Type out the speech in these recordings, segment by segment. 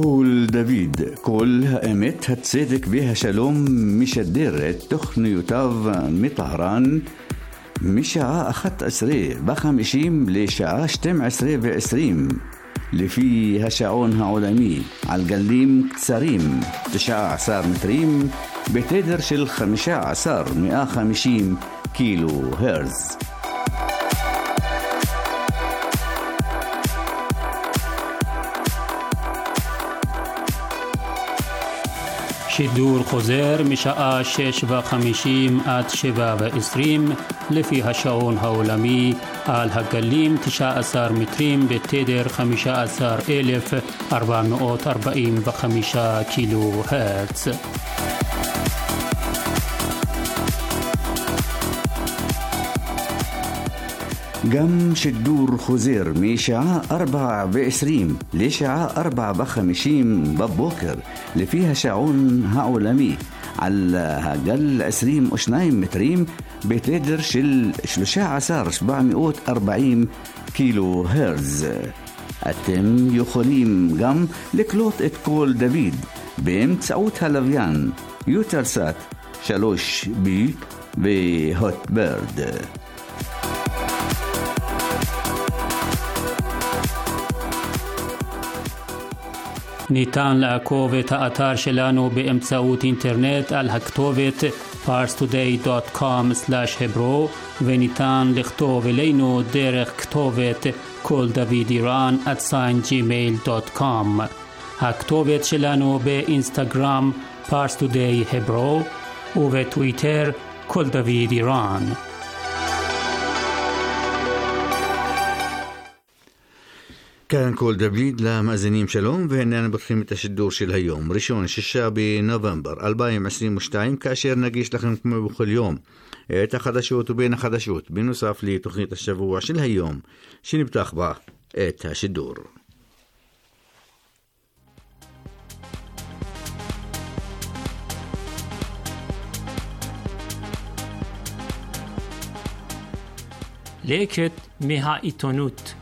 קול דוד, קול האמת, הצדק והשלום, משדרת תוכניותיו מטהרן משעה 11:50 לשעה 12:20 לפי השעון העולמי, על גלים קצרים 19 מטרים בתדר של 15,150 קילו הרץ. שידור חוזר משעה 6:50 עד 7:20 לפי השעון העולמי על הגלים 19 מטרים בתדר 15,445 קילו הרץ. גם שידור חוזר משעה 4:20 לשעה 4:50 בבוקר לפי השעון העולמי על הגל 22 מטרים בתדר של 13,740 קילו הרץ. אתם יכולים גם לקלוט את קול דוד באמצעות הלוויין יוטלסאט 3B והוטברד. ניתן לעקוב את האתר שלנו באמצעות אינטרנט על הכתובת parstoday.com/hebro וניתן לכתוב אלינו דרך כתובת koldavidiran@gmail.com. הכתובת שלנו באינסטגרם parstoday.hebro ובטוויטר koldavidiran. כאן קול דוד למאזינים שלום, והנה פותחים את השידור של היום, ראשון 6 בנובמבר 2022, כאשר נגיש לכם כמו בכל יום את החדשות ובין החדשות, בנוסף לתוכנית השבוע של היום שנפתח בה את השידור. לקט מהעיתונות.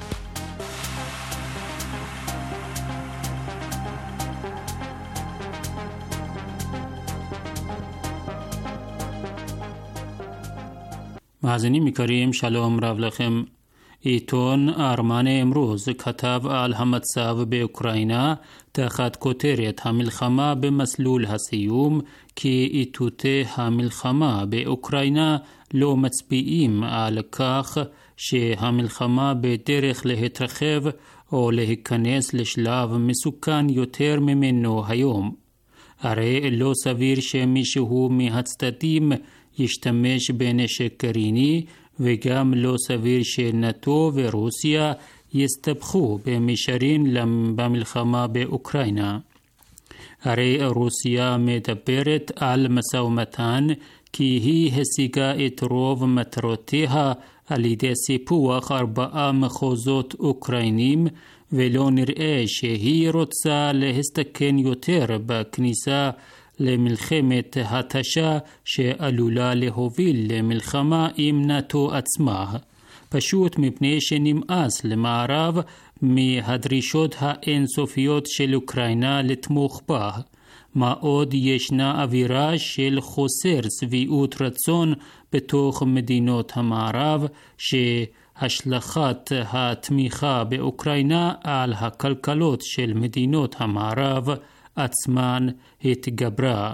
מאזינים יקרים, שלום רב לכם. עיתון ארמני אמרוז כתב על המצב באוקראינה תחת כותרת המלחמה במסלול הסיום, כי איתותי המלחמה באוקראינה לא מצביעים על כך שהמלחמה בדרך להתרחב או להיכנס לשלב מסוכן יותר ממנו היום. הרי לא סביר שמישהו מהצדדים ישתמש בנשק גרעיני, וגם לא סביר שנאט"ו ורוסיה יסתבכו במישרין במלחמה באוקראינה. הרי רוסיה מדברת על משא ומתן כי היא השיגה את רוב מטרותיה על ידי סיפוח 4 מחוזות אוקראינים, ולא נראה שהיא רוצה להסתכן יותר בכניסה למלחמת התשה שעלולה להוביל למלחמה עם נאט"ו עצמה, פשוט מפני שנמאס למערב מהדרישות האינסופיות של אוקראינה לתמוך בה. מה עוד ישנה אווירה של חוסר שביעות רצון בתוך מדינות המערב, שהשלכת התמיכה באוקראינה על הכלכלות של מדינות המערב עצמן התגברה.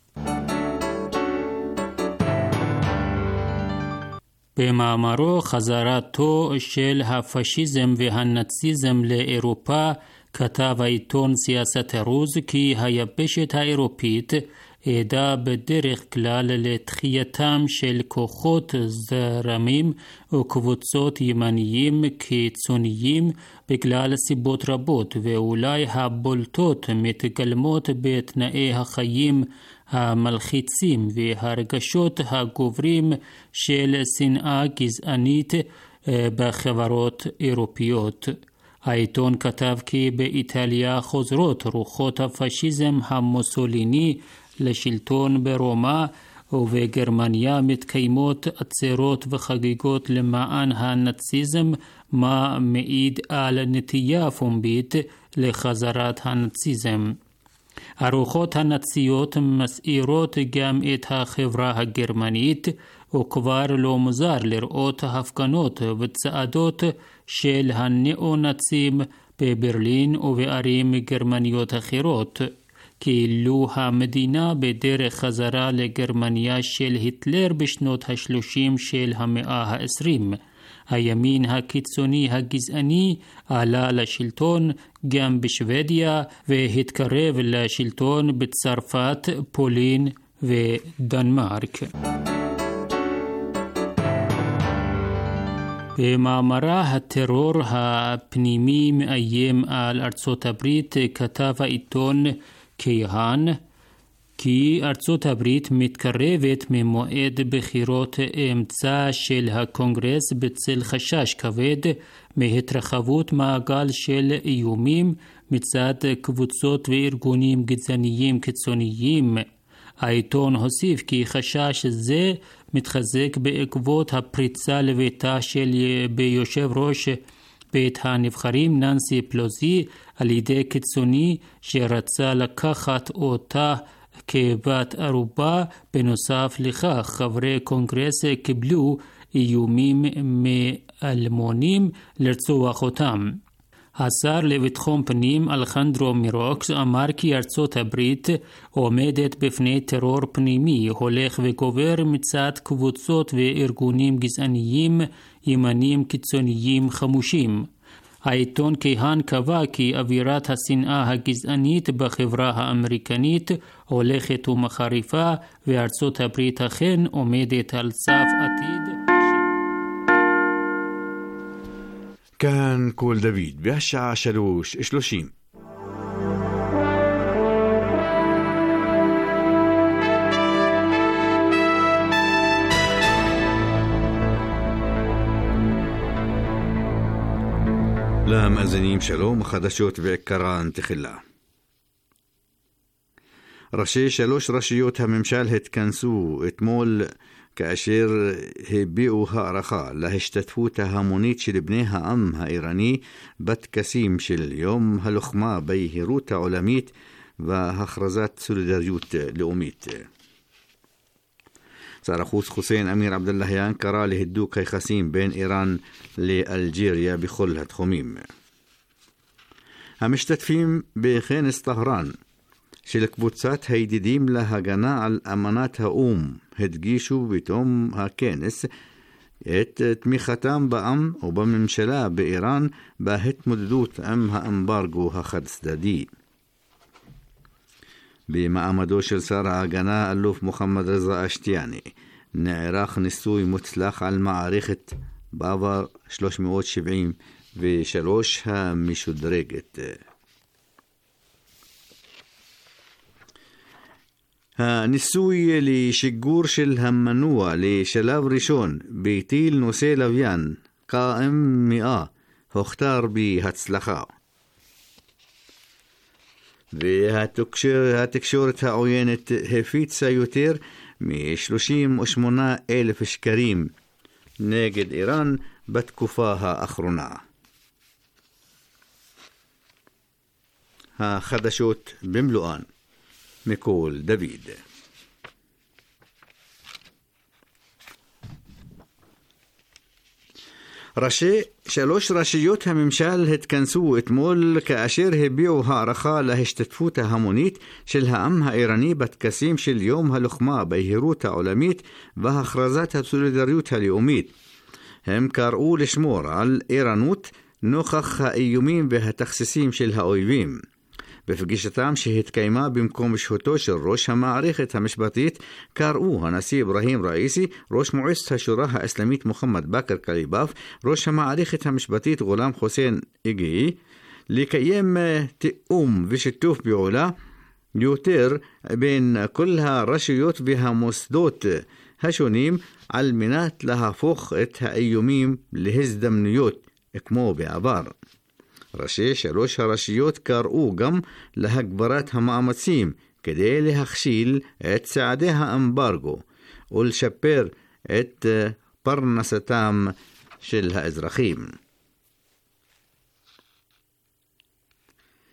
במאמרו חזרתו של הפשיזם והנאציזם לאירופה, כתב העיתון סיאסת ארוז כי היבשת האירופית עדה בדרך כלל לתחייתם של כוחות זרמים וקבוצות ימניים קיצוניים בגלל סיבות רבות, ואולי הבולטות מתגלמות בתנאי החיים המלחיצים והרגשות הגוברים של שנאה גזענית בחברות אירופיות. העיתון כתב כי באיטליה חוזרות רוחות הפשיזם המוסוליני לשלטון ברומא, ובגרמניה מתקיימות עצרות וחגיגות למען הנאציזם, מה מעיד על נטייה פומבית לחזרת הנאציזם. הרוחות הנאציות מסעירות גם את החברה הגרמנית, וכבר לא מוזר לראות ההפגנות וצעדות של הנאו-נאצים בברלין ובערים גרמניות אחרות, כאילו המדינה בדרך חזרה לגרמניה של היטלר בשנות ה-30 של המאה ה-20. הימין הקיצוני הגזעני עלה לשלטון גם בשוודיה והתקרב לשלטון בצרפת, פולין ודנמרק. במאמרה הטרור הפנימי מאיים על ארצות הברית כתב העיתון כיהן כי ארצות הברית מתקרבת ממועד בחירות אמצע של הקונגרס בצל חשש כבד מהתרחבות מעגל של איומים מצד קבוצות וארגונים גזעניים קיצוניים. העיתון הוסיף כי חשש זה מתחזק בעקבות הפריצה לביתה של ביושב ראש בית הנבחרים ננסי פלוזי על ידי קיצוני שרצה לקחת אותה כבת ערובה. בנוסף לכך, חברי קונגרס קיבלו איומים מאלמונים לרצוח אותם. השר לביטחון פנים אלחנדרו מירוקס אמר כי ארצות הברית עומדת בפני טרור פנימי הולך וגובר מצד קבוצות וארגונים גזעניים ימניים קיצוניים חמושים. העיתון כיהן קבע כי אווירת השנאה הגזענית בחברה האמריקנית הולכת ומחריפה, וארצות הברית אכן עומדת על סף עתיד. כאן קול דוד והשעה 3:30. למאזינים שלום, החדשות בעיקרן תחילה. ראשי 3 רשויות הממשל התכנסו אתמול כאשר הביעו הערכה להשתתפות ההמונית של בני העם האיראני בטקסים של יום הלוחמה ביהירות העולמית והכרזת סולידריות לאומית. שר החוץ חוסיין אמיר עבדאללהיאן קרא להידוק היחסים בין איראן לאלג'יריה בכל התחומים. המשתתפים בכנס טהרן של קבוצת הידידים להגנה על אמנת האום הדגישו בתום הכנס את תמיכתם בעם ובממשלה באיראן בהתמודדות עם האמברגו החד צדדי. במעמדו של שר ההגנה אלוף מוחמד רזה אשתיאני נערך ניסוי מוצלח על מערכת באבר 373 המשודרגת. הניסוי לשיגור של המנוע לשלב ראשון בטיל נושא לוויין קאם 100 הוכתר בהצלחה. והתקשורת העוינת הפיצה יותר מ-38,000 שקרים נגד איראן בתקופה האחרונה. החדשות במלואן מקול דוד. ראשי 3 רשויות הממשל התכנסו אתמול כאשר הביעו הערכה להשתתפות ההמונית של העם האיראני בטקסים של יום הלוחמה ביהירות העולמית והכרזת הסולידריות הלאומית. הם קראו לשמור על ערנות נוכח האיומים והתכסיסים של האויבים. בפגישתם שהתקיימה במקום שהותו של ראש המערכת המשפטית, קראו הנשיא אברהים ראיסי, ראש מועצת השורא האסלאמית מוחמד בכר קליבאף, ראש המערכת המשפטית גולם חוסיין איגי, לקיים תיאום ושיתוף פעולה יותר בין כל הרשויות והמוסדות השונים על מנת להפוך את האיומים להזדמנויות כמו בעבר. ראשי 3 הרשויות קראו גם להגברת המאמצים כדי להכשיל את צעדי האמברגו ולשפר את פרנסתם של האזרחים.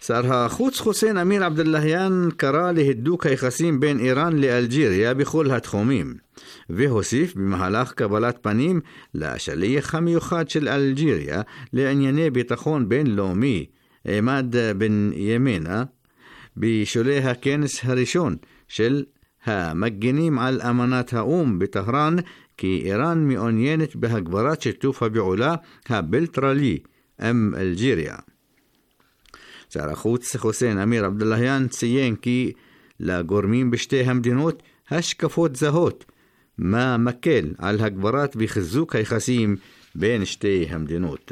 שר החוץ חוסיין אמיר עבדאללהיאן קרא להידוק היחסים בין איראן לאלג'יריה בכל התחומים, והוסיף במהלך קבלת פנים לשליח המיוחד של אלג'יריה לענייני ביטחון בינלאומי עמד בן ימינה בשולי הכנס הראשון של המגנים על אמנת האום בטהרן כי איראן מעוניינת בהגברת שיתוף הפעולה הבילטרלי עם אלג'יריה. שר החוץ חוסיין אמיר עבדאללהיאן ציין כי לגורמים בשתי המדינות השקפות זהות, מה מקל על הגברת וחיזוק היחסים בין שתי המדינות.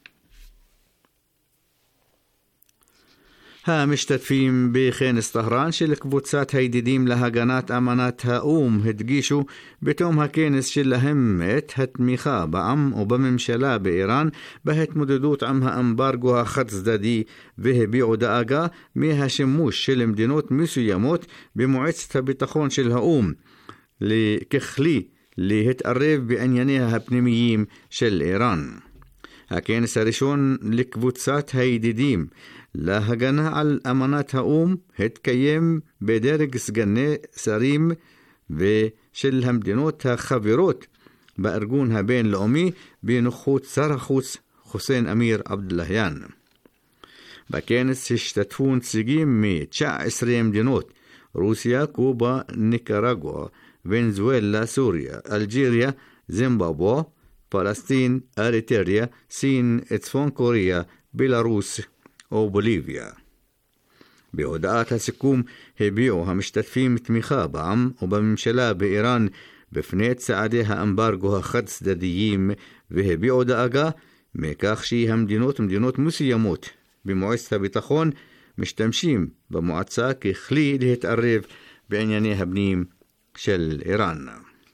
המשתתפים בכנס טהרן של קבוצת הידידים להגנת אמנת האום הדגישו בתום הכנס שלהם את התמיכה בעם ובממשלה באיראן בהתמודדות עם האמברגו החד צדדי, והביעו דאגה מהשימוש של מדינות מסוימות במועצת הביטחון של האום ככלי להתערב בענייניה הפנימיים של איראן. הכנס הראשון לקבוצת הידידים להגנה על אמנת האום התקיים בדרג סגני שרים ושל המדינות החברות בארגון הבינלאומי בנוכחות שר החוץ חוסיין אמיר עבדאללהיאן. בכנס השתתפו נציגים מ-19 מדינות: רוסיה, קובה, ניקרגואה, ונזואלה, סוריה, אלג'יריה, זימבבואה, פלסטין, אריתריה, סין, צפון קוריאה, בלרוס ובוליביה. בהודעת הסיכום הביעו המשתתפים תמיכה בעם ובממשלה באיראן בפני צעדי האמברגו החד צדדיים, והביעו דאגה מכך שהמדינות ומדינות מסוימות במועצת הביטחון משתמשים במועצה ככלי להתערב בענייני הפנים של איראן.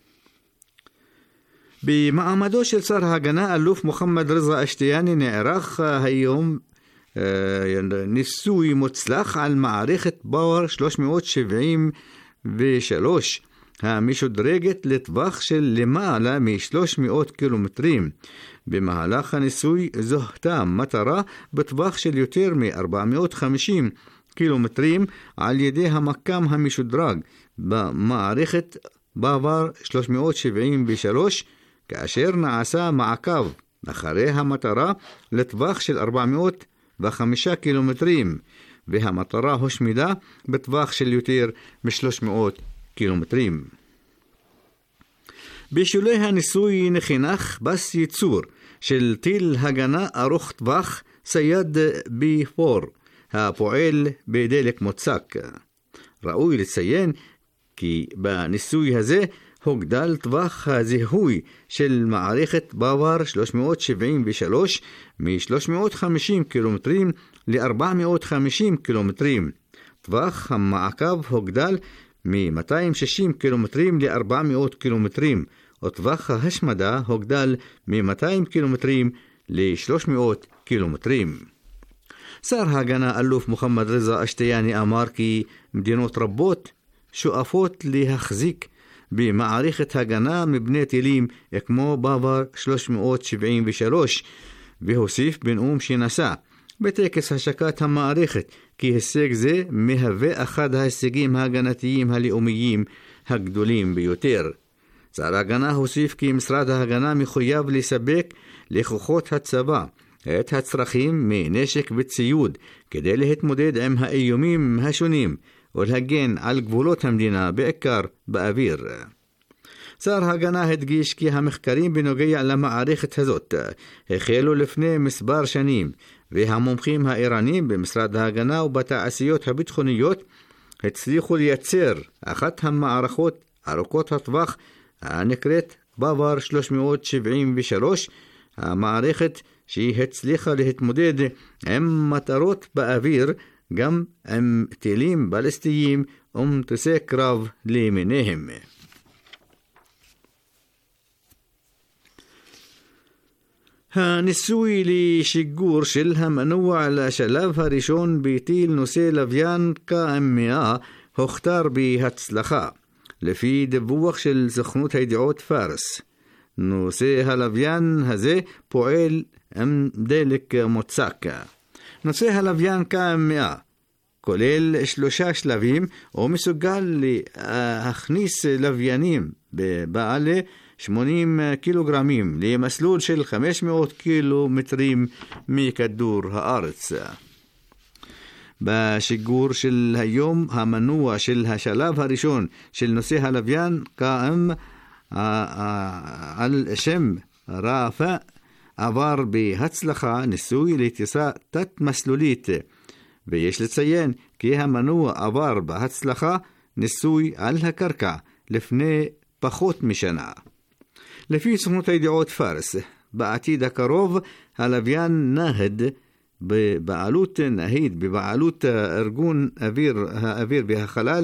במעמדו של שר ההגנה אלוף מוחמד רזה אשתיאני נערך היום ניסוי מוצלח על מערכת פאוור 373 המשודרגת לטווח של למעלה מ-300 קילומטרים. במהלך הניסוי זוהתה מטרה בטווח של יותר מ-450 קילומטרים על ידי המקם המשודרג במערכת פאוור 373, כאשר נעשה מעקב אחרי המטרה לטווח של 405 קילומטרים, והמטרה הושמדה בטווח של יותר מ-300 קילומטרים. בשולי הניסוי נחנך בס ייצור של טיל הגנה ארוך טווח סייד B4 הפועל בדלק מוצק. ראוי לציין כי בניסוי הזה הוגדל טווח הזיהוי של מערכת פאוור 373 מ-350 קילומטרים ל-450 קילומטרים. טווח המעקב הוגדל מ-260 קילומטרים ל-400 קילומטרים, וטווח ההשמדה הוגדל מ-200 קילומטרים ל-300 קילומטרים. שר ההגנה אלוף מוחמד רזה אשתיאני אמר כי מדינות רבות שואפות להחזיק במערכת הגנה מפני טילים כמו פאוור 373, והוסיף בנאום שנשא בטקס השקת המערכת כי הישג זה מהווה אחד ההישגים ההגנתיים הלאומיים הגדולים ביותר. שר ההגנה הוסיף כי משרד ההגנה מחויב לספק לכוחות הצבא את הצרכים מנשק וציוד כדי להתמודד עם האיומים השונים ולהגן על גבולות המדינה, בעיקר באוויר. שר ההגנה הדגיש כי המחקרים בנוגע למערכת הזאת החלו לפני מספר שנים, והמומחים האיראנים במשרד ההגנה ובתעשיות הביטחוניות הצליחו לייצר אחת המערכות ארוכות הטווח הנקראת פאוור 373, המערכת שהיא הצליחה להתמודד עם מטרות באוויר, גם עם טילים בליסטיים ומטוסי קרב למיניהם. הניסוי לשיגור של המנוע לשלב הראשון בטיל נושא לוויין KM100 הוכתר בהצלחה, לפי דיווח של סוכנות הידיעות פארס. נושא הלוויין הזה פועל עם דלק מוצק. נושא הלוויין KM100 כולל 3 שלבים ומסוגל להכניס לוויינים בעלי 80 קילוגרמים למסלול של 500 קילומטרים מכדור הארץ. בשיגור של היום המנוע של השלב הראשון של נושא הלוויין KM על שם רפא עבר בהצלחה ניסוי לטיסה תת-מסלולית, ויש לציין כי המנוע עבר בהצלחה ניסוי על הקרקע לפני פחות משנה. לפי סוכנות הידיעות פארס, בעתיד הקרוב הלוויין נהד בבעלות ארגון האוויר והחלל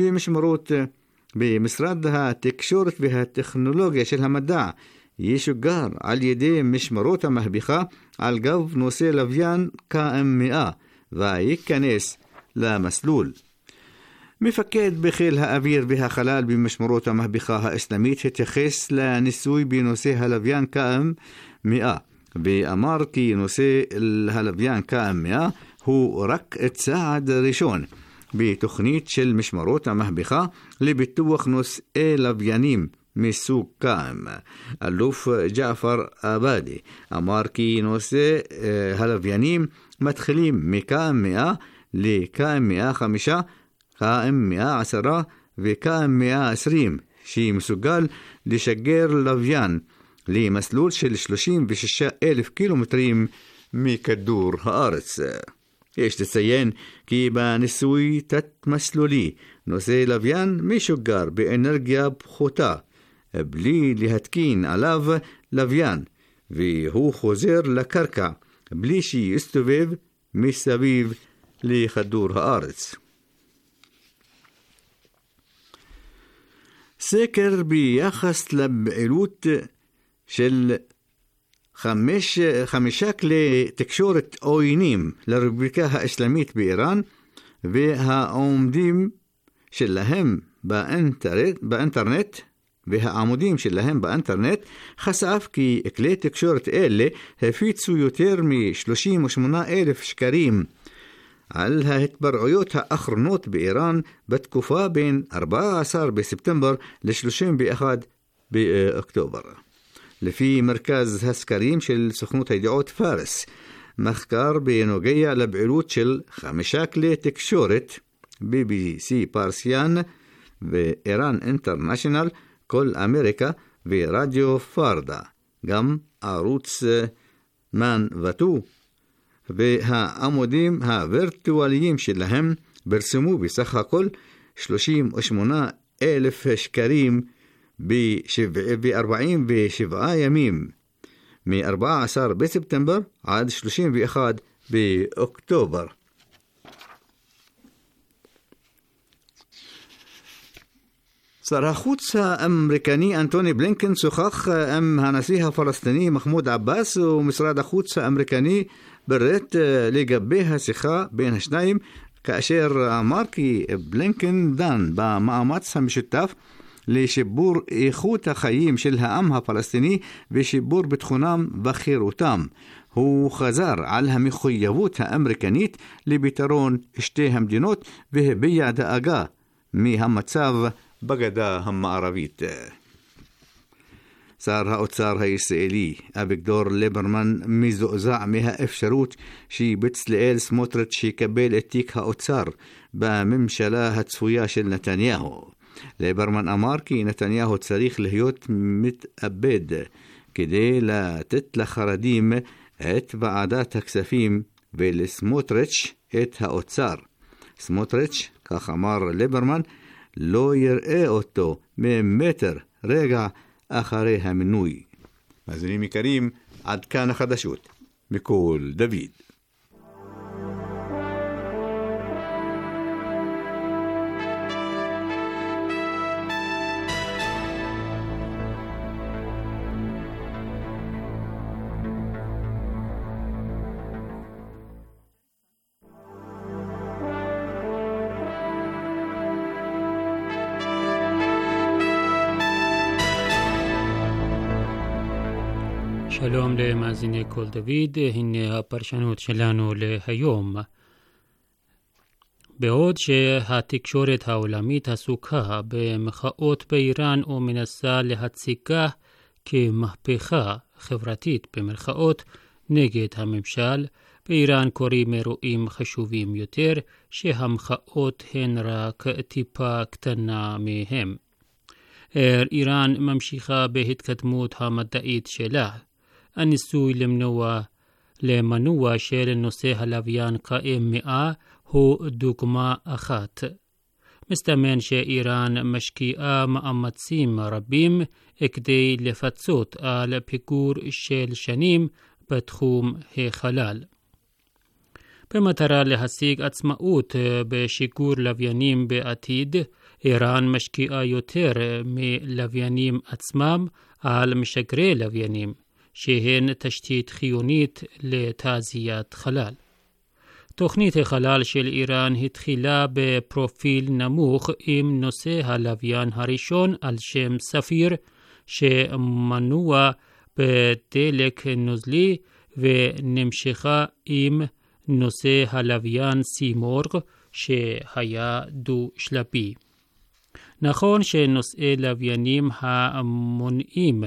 במשרד התקשורת והטכנולוגיה של המדע ישוגר על ידי משמרות המהפכה על גב נושא לוויין KM100 וייכנס למסלול. מפקד בחיל האוויר והחלל במשמרות המהפכה האסלאמית התייחס לניסוי בנושא הלוויין KM100 ואמר כי נושא הלוויין KM100 הוא רק צעד ראשון בתוכנית של משמרות המהפכה לביטוח נושאי לוויינים מסוג KM. אלוף ג'עפר עבאדי אמר כי נושא הלוויינים מתחילים מ-KM100 ל-KM105, KM110 ו-KM120 שמסוגל לשגר לוויין למסלול של 36,000 קילומטרים מכדור הארץ. יש לציין כי בניסוי תת-מסלולי נושא לוויין משוגר באנרגיה פחותה בלי להתקין עליו לוויין, והוא חוזר לקרקע בלי שיסתובב מסביב לכדור הארץ. סקר ביחס לפעילות של 5 כלי תקשורת עוינים לרפובליקה האסלאמית באיראן והעמודים שלהם באינטרנט חשף כי כלי תקשורת אלה הפיצו יותר מ-38,000 שקרים על ההתפרעויות האחרונות באיראן בתקופה בין 14 בספטמבר ל-31 באוקטובר. לפי מרכז הסקרים של סוכנות הידיעות פארס, מחקר בנוגע לפעילות של 5 כלי תקשורת, BBC פרסיאן ואיראן אינטרנשיונל, כל אמריקה ורדיו פרדה, גם ערוץ מן ותו, והעמודים הווירטואליים שלהם פרסמו בסך הכל 38,000 שקרים ב-47 ימים, מ-14 בספטמבר עד 31 באוקטובר. שר החוץ האמריקני אנטוני בלינקן שוחח עם הנשיא הפלסטיני מחמוד עבאס, ומשרד החוץ האמריקני ברט לגבי השיחה בין השניים, כאשר אמר כי בלינקן דן במאמץ המשותף לשיפור איכות החיים של העם הפלסטיני ושיפור ביטחונם וחירותם. הוא חזר על המחויבות האמריקנית לפתרון שתי המדינות והביע דאגה מהמצב בגדה המערבית. שר האוצר הישראלי אביגדור ליברמן מזועזע מהאפשרות שבצלאל סמוטריץ' יקבל את תיק האוצר בממשלה הצפויה של נתניהו. ליברמן אמר כי נתניהו צריך להיות מתאבד כדי לתת לחרדים את ועדת הכספים ולסמוטריץ' את האוצר. סמוטריץ', כך אמר ליברמן, לא יראה אותו ממטר רגע אחרי המינוי. מאזינים יקרים, עד כאן החדשות מקול דוד. שלום למאזיני כל דוד, הנה הפרשנות שלנו להיום. בעוד שהתקשורת העולמית עסוקה במחאות באיראן ומנסה להציגה כמהפכה חברתית במרכאות נגד הממשל, באיראן קוראים אירועים חשובים יותר שהמחאות הן רק טיפה קטנה מהם. איראן ממשיכה בהתקדמות המדעית שלה. הניסוי למנוע של נושא הלוויין קאם 100 הוא דוגמה אחת. מסתמן שאיראן משקיעה מאמצים רבים כדי לפצות על פיגור של שנים בתחום החלל. במטרה להשיג עצמאות בשיגור לוויינים בעתיד, איראן משקיעה יותר מלוויינים עצמם על משגרי לוויינים, שהן תשתית חיונית לתעשיית חלל. תוכנית החלל של איראן התחילה בפרופיל נמוך עם נושא הלוויין הראשון על שם ספיר, שמנוע בדלק נוזלי, ונמשכה עם נושא הלוויין סימורג שהיה דו-שלבי. נכון שנושאי לוויינים המונעים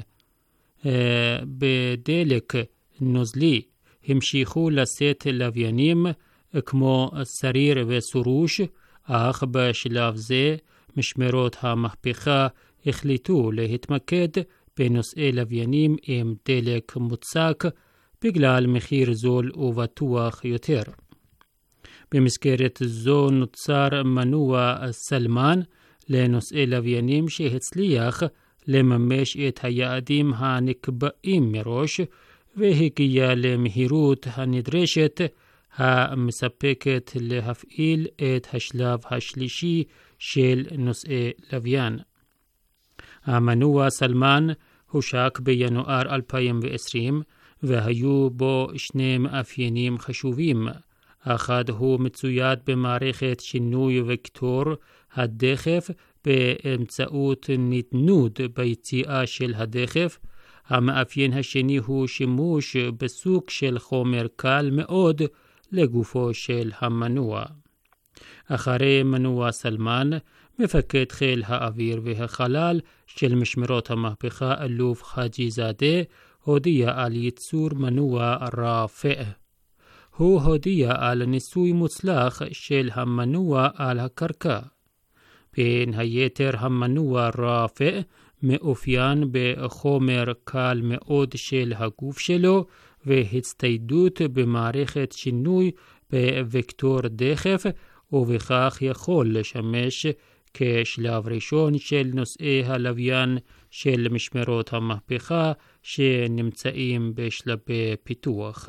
בדלק נוזלי המשיכו לשאת לוויינים כמו סריר וסורוש, אך בשלב זה משמרות המהפכה החליטו להתמקד בנושאי לוויינים עם דלק מוצק בגלל מחיר זול ובטוח יותר. במסגרת זו נוצר מנוע סלמן לנושאי לוויינים שהצליח לממש את היעדים הנקבעים מראש והגיע למהירות הנדרשת המספקת להפעיל את השלב השלישי של נושאי לוויין. המנוע סלמן הושק בינואר 2020 והיו בו שני מאפיינים חשובים. אחד הוא מצויד במערכת שינוי וקטור הדחף באמצעות נדנוד ביציאה של הדחף. המאפיין השני הוא שימוש בסוג של חומר קל מאוד לגופו של המנוע. אחרי מנוע סלמן, מפקד חיל האוויר והחלל של משמרות המהפכה אלוף חאג'י זאדה הודיע על ייצור מנוע ראפע. הוא הודיע על ניסוי מוצלח של המנוע על הקרקע. בין היתר המנוע ראפע מאופיין בחומר קל מאוד של הגוף שלו והצטיידות במערכת שינוי בווקטור דחף, ובכך יכול לשמש כשלב ראשון של נושאי הלוויין של משמרות המהפכה שנמצאים בשלבי פיתוח.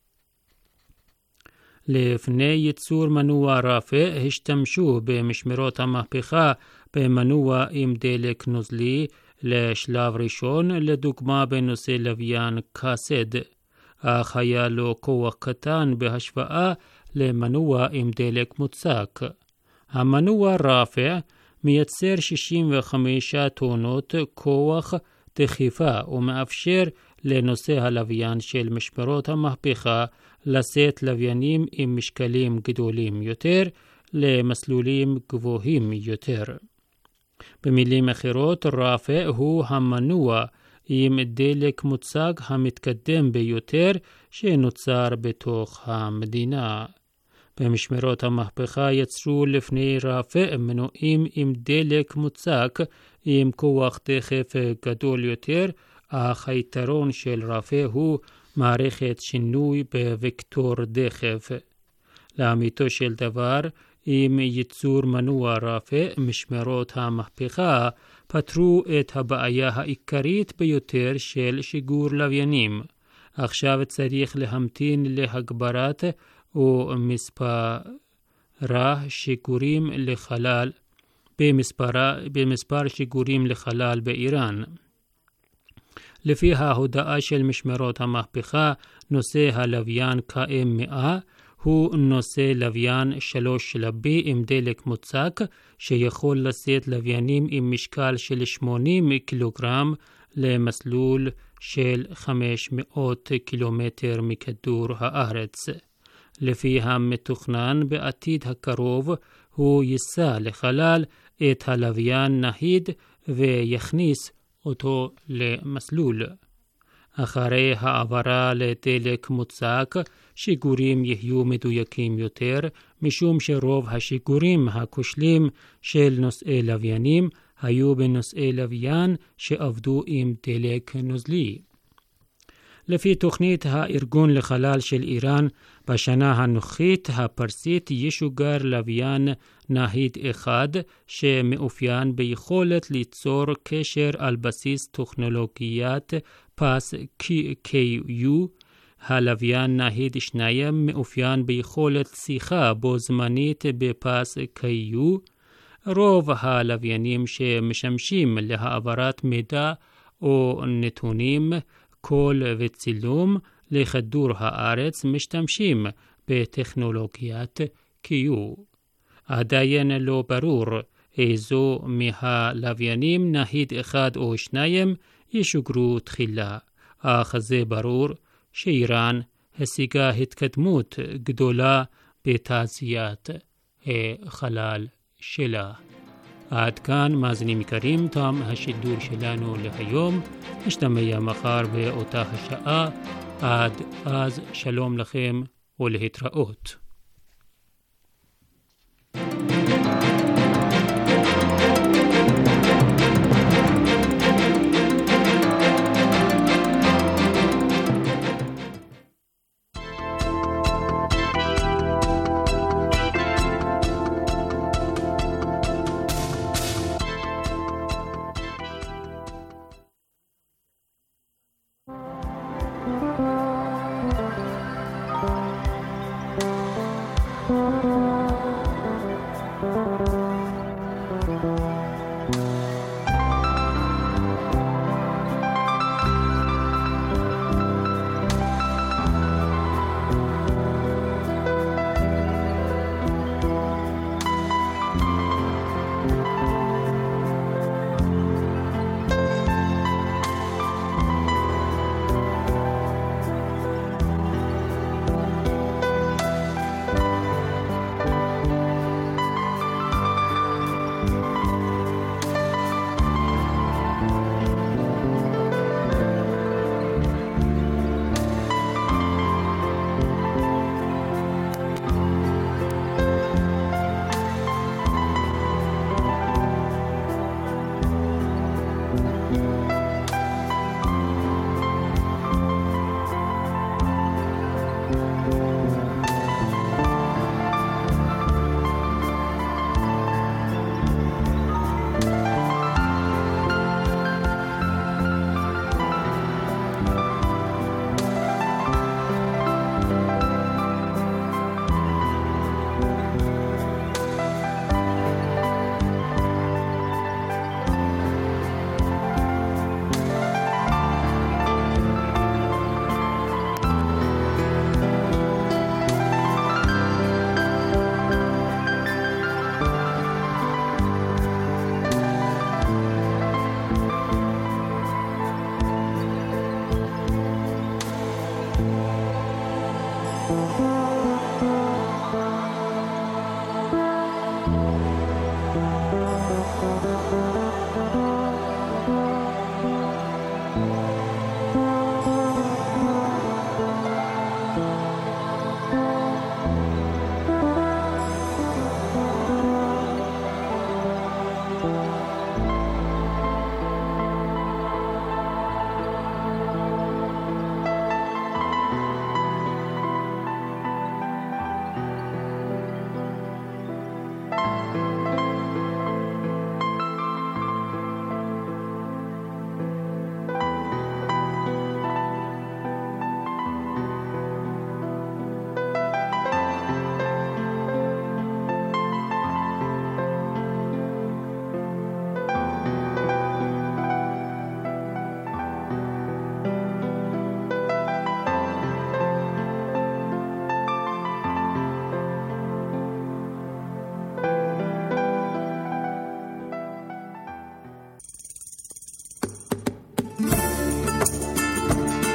לפני ייצור מנוע ראפע השתמשו במשמרות המהפכה במנוע עם דלק נוזלי לשלב ראשון, לדוגמה בנושא לוויין קאסד, אך היה לו כוח קטן בהשוואה למנוע עם דלק מוצק. המנוע ראפע מייצר 65 טונות כוח דחיפה ומאפשר לנושא הלוויין של משמרות המהפכה לשאת לוויינים עם משקלים גדולים יותר למסלולים גבוהים יותר. במילים אחרות, ראפע הוא המנוע עם דלק מוצק המתקדם ביותר שנוצר בתוך המדינה. במשמרות המהפכה יצרו לפני ראפע מנועים עם דלק מוצק עם כוח דחף גדול יותר, אך היתרון של ראפע הוא מערכת שינוי בווקטור דחף. לאמיתו של דבר, עם ייצור מנוע ראפע, משמרות המהפכה פתרו את הבעיה העיקרית ביותר של שיגור לוויינים. עכשיו צריך להמתין להגברת ומספר שיגורים לחלל במספר שיגורים לחלל באיראן. לפי ההודעה של משמרות המהפכה, נושא הלוויין קאם 100 הוא נושא לוויין 3 שלבי עם דלק מוצק שיכול לשאת לוויינים עם משקל של 80 קילוגרם למסלול של 500 קילומטר מכדור הארץ. לפי המתוכנן בעתיד הקרוב הוא יישא לחלל את הלוויין נהיד ויכניס אותו למסלול. אחרי העברה לדלק מוצק, שיגורים יהיו מדויקים יותר, משום שרוב השיגורים הכושלים של נושאי לוויינים היו בנושאי לוויין שעבדו עם דלק נוזלי. לפי תוכנית הארגון לחלל של איראן, בשנה הנוכחית הפרסית ישוגר לוויין נהיד אחד שמאופיין ביכולת ליצור קשר על בסיס טכנולוגיית פס QU. הלוויין נהיד 2 מאופיין ביכולת שיחה בו זמנית בפס QU. רוב הלוויינים שמשמשים להעברת מידע או נתונים, קול וצילום לכדור הארץ משתמשים בטכנולוגיית QU. עדיין לא ברור איזו מהלוויינים נהיד 1 או 2 ישוגרו תחילה, אך זה ברור שאיראן השיגה התקדמות גדולה בתעשיית החלל שלה. עד כאן מאזינים יקרים, תם השידור שלנו להיום. נשתמע מחר באותה השעה. עד אז שלום לכם ולהתראות.